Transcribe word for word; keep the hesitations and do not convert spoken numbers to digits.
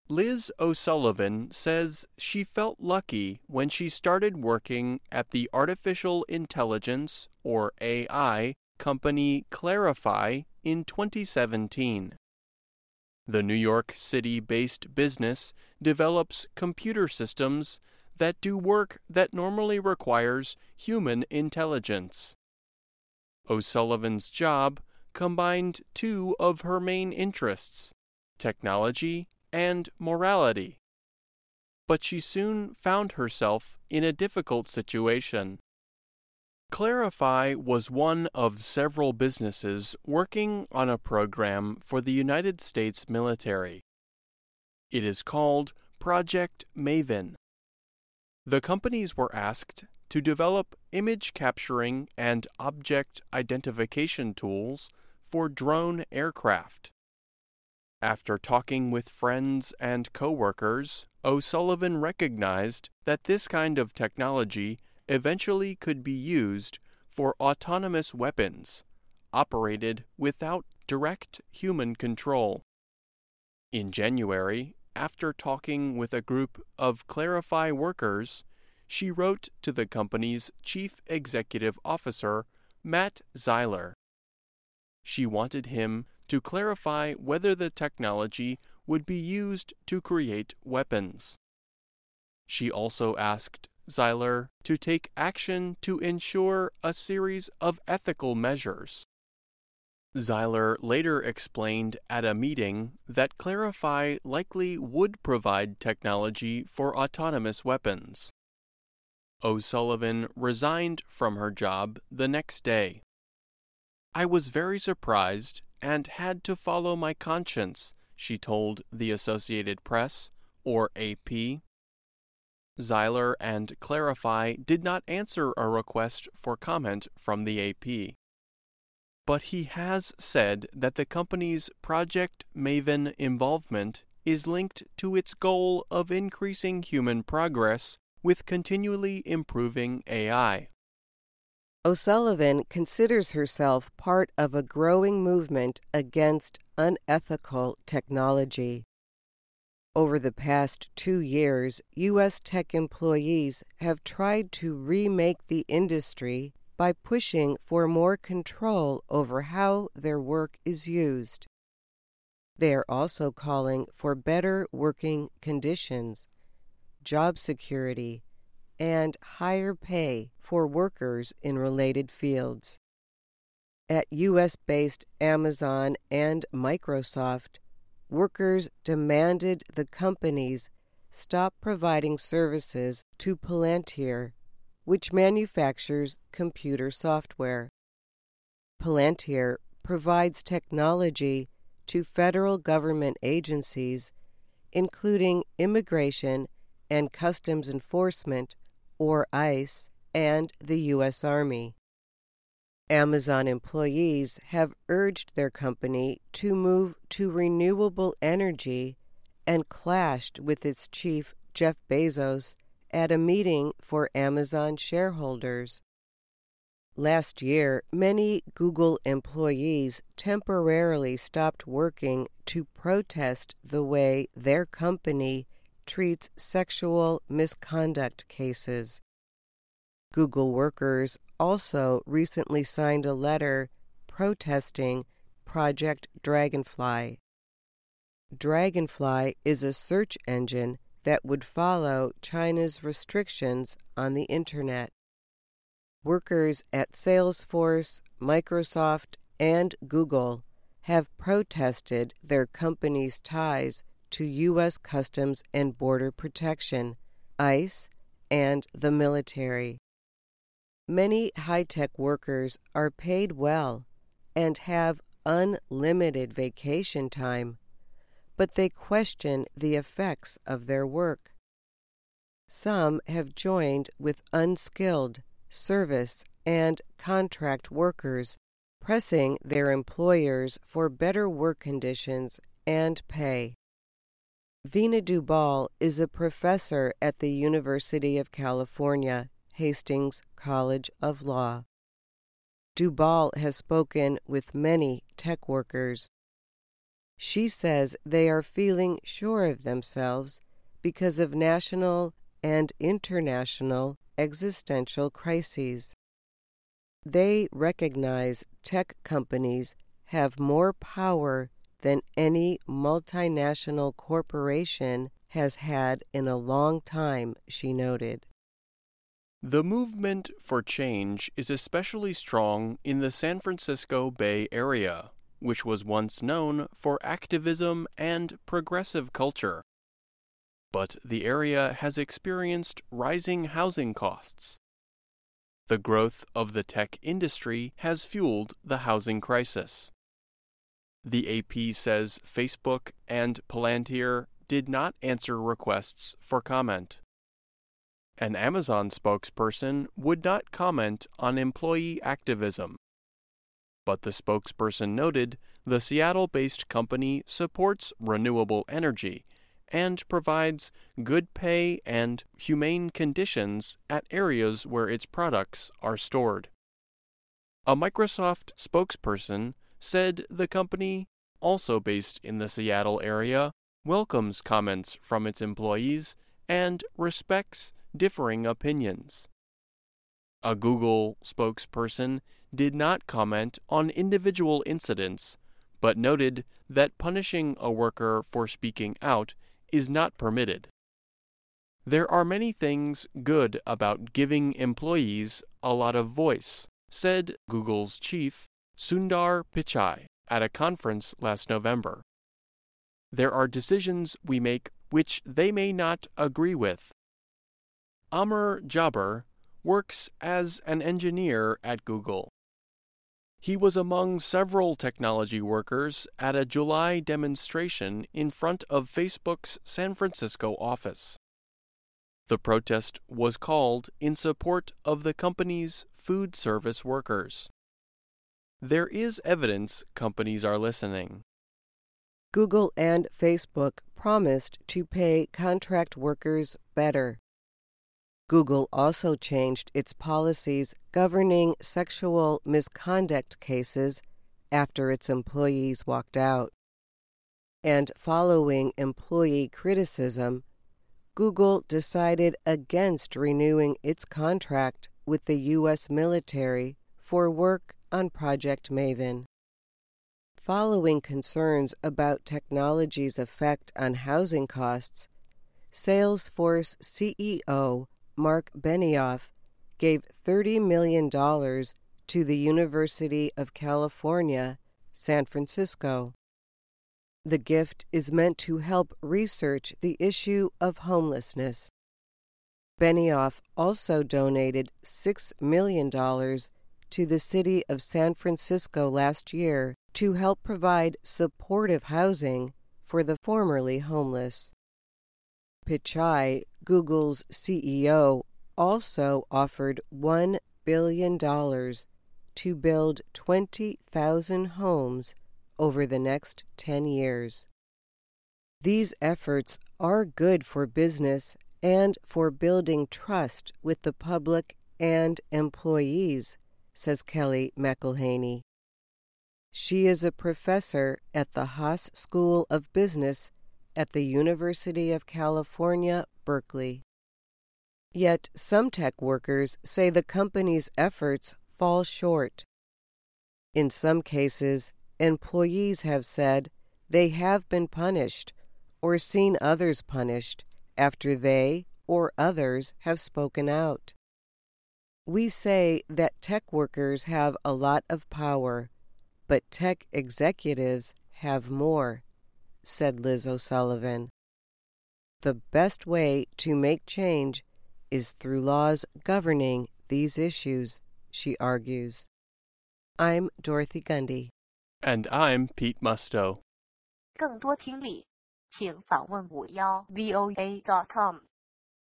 Liz O'Sullivan says she felt lucky when she started working at the artificial intelligence, or A I, company Clarify in twenty seventeen. The New York City-based business develops computer systems that do work that normally requires human intelligence. O'Sullivan's job combined two of her main interests, technology and morality. But she soon found herself in a difficult situation. Clarify was one of several businesses working on a program for the United States military. It is called Project Maven. The companies were asked to develop image capturing and object identification tools for drone aircraft. After talking with friends and coworkers, O'Sullivan recognized that this kind of technology eventually could be used for autonomous weapons, operated without direct human control. In January, after talking with a group of Clarify workers, she wrote to the company's chief executive officer, Matt Zeiler. She wanted him to clarify whether the technology would be used to create weapons. She also asked Zeiler to take action to ensure a series of ethical measures. Zeiler later explained at a meeting that Clarify likely would provide technology for autonomous weapons. O'Sullivan resigned from her job the next day. "I was very surprised and had to follow my conscience," she told the Associated Press, or A P. Zeiler and Clarify did not answer a request for comment from the A P. But he has said that the company's Project Maven involvement is linked to its goal of increasing human progress with continually improving A I. O'Sullivan considers herself part of a growing movement against unethical technology. Over the past two years, U S tech employees have tried to remake the industry by pushing for more control over how their work is used. They are also calling for better working conditions, job security, and higher pay for workers in related fields. At U S-based Amazon and Microsoft, workers demanded the companies stop providing services to Palantir, which manufactures computer software. Palantir provides technology to federal government agencies, including Immigration and Customs Enforcement, or ICE, and the U S Army. Amazon employees have urged their company to move to renewable energy and clashed with its chief, Jeff Bezos, at a meeting for Amazon shareholders. Last year, many Google employees temporarily stopped working to protest the way their company treats sexual misconduct cases. Google workers also recently signed a letter protesting Project Dragonfly. Dragonfly is a search engine that would follow China's restrictions on the Internet. Workers at Salesforce, Microsoft, and Google have protested their company's ties to U S Customs and Border Protection, ICE, and the military. Many high-tech workers are paid well and have unlimited vacation time, but they question the effects of their work. Some have joined with unskilled, service, and contract workers, pressing their employers for better work conditions and pay. Veena Dubal is a professor at the University of California, Hastings College of Law. Dubal has spoken with many tech workers. She says they are feeling sure of themselves because of national and international existential crises. They recognize tech companies have more power than any multinational corporation has had in a long time, she noted. The movement for change is especially strong in the San Francisco Bay Area, which was once known for activism and progressive culture. But the area has experienced rising housing costs. The growth of the tech industry has fueled the housing crisis. The A P says Facebook and Palantir did not answer requests for comment. An Amazon spokesperson would not comment on employee activism. But the spokesperson noted the Seattle-based company supports renewable energy and provides good pay and humane conditions at areas where its products are stored. A Microsoft spokesperson said the company, also based in the Seattle area, welcomes comments from its employees and respects differing opinions. A Google spokesperson did not comment on individual incidents, but noted that punishing a worker for speaking out is not permitted. There are many things good about giving employees a lot of voice, said Google's chief, Sundar Pichai, at a conference last November. There are decisions we make which they may not agree with. Amar Jabbar works as an engineer at Google. He was among several technology workers at a July demonstration in front of Facebook's San Francisco office. The protest was called in support of the company's food service workers. There is evidence companies are listening. Google and Facebook promised to pay contract workers better. Google also changed its policies governing sexual misconduct cases after its employees walked out. And following employee criticism, Google decided against renewing its contract with the U S military for work on Project Maven. Following concerns about technology's effect on housing costs, Salesforce C E O Mark Benioff gave thirty million dollars to the University of California, San Francisco. The gift is meant to help research the issue of homelessness. Benioff also donated six million dollars to the city of San Francisco last year to help provide supportive housing for the formerly homeless. Pichai, Google's C E O, also offered one billion dollars to build twenty thousand homes over the next ten years. These efforts are good for business and for building trust with the public and employees, says Kelly McElhaney. She is a professor at the Haas School of Business at the University of California, Berkeley. Yet some tech workers say the company's efforts fall short. In some cases, employees have said they have been punished or seen others punished after they or others have spoken out. We say that tech workers have a lot of power, but tech executives have more, said Liz O'Sullivan. The best way to make change is through laws governing these issues, she argues. I'm Dorothy Gundy. And I'm Pete Musto. 更多听力，请访问五幺 V O A dot com。